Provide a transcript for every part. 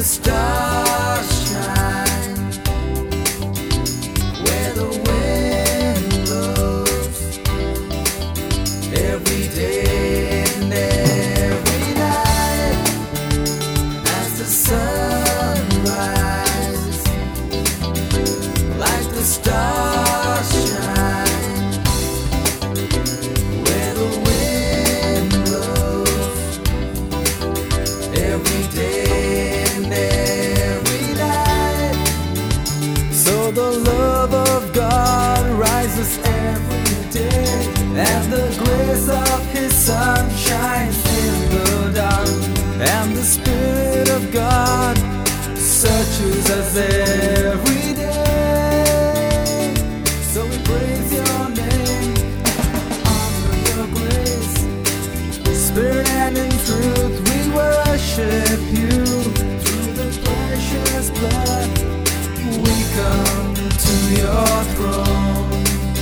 the stars shine, where the wind blows, every day and every night, as the sun rises, like the stars shine, where the wind blows, every day and every night. So the love of God rises every day, and the grace of His Son shines in the dark, and the Spirit of God searches us every day. So we praise Your name, honor Your grace, Spirit and in truth we worship You. Through the precious blood we come to Your throne,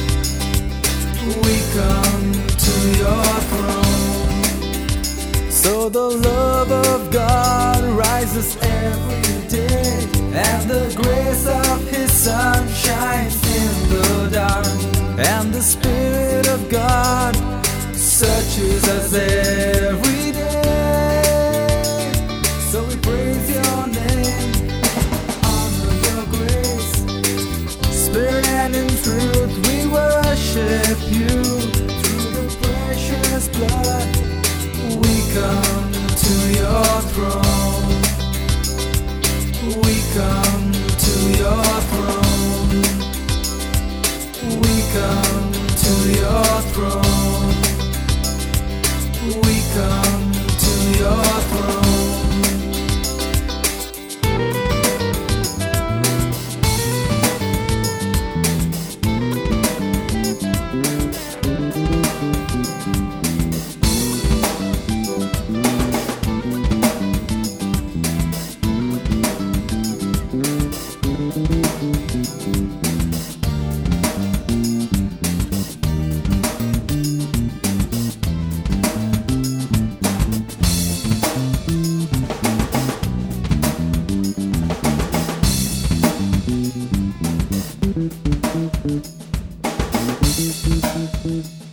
we come to Your throne. So the love of God rises every day, and the grace of His Son shines in the dark, and the Spirit of God searches us every day. So we praise Your name, honor Your grace, Spirit and in truth we worship You. Through the precious blood we come to Your throne, we come to Your throne, we come to Your throne, we come to Your throne. Thank you.